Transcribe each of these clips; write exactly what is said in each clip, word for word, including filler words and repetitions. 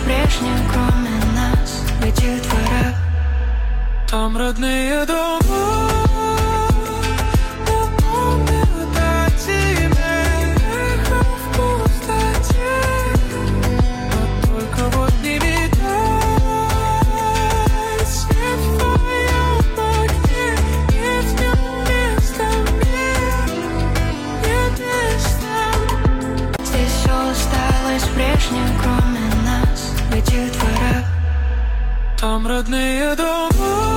прежним, кроме нас, в этих дворах. Там родные дома. Кроме нас, в этих дворах. Там родные дома.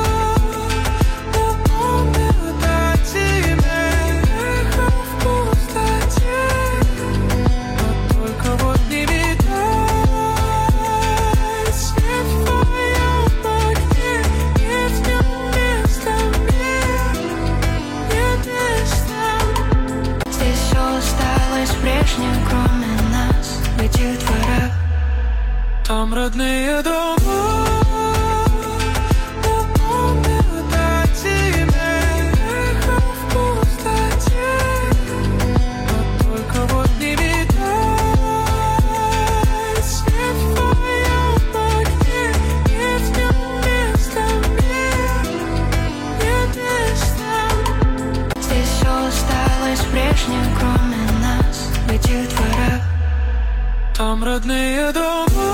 Там родные дома. Кроме нас, в этих дворах. Там родные дома.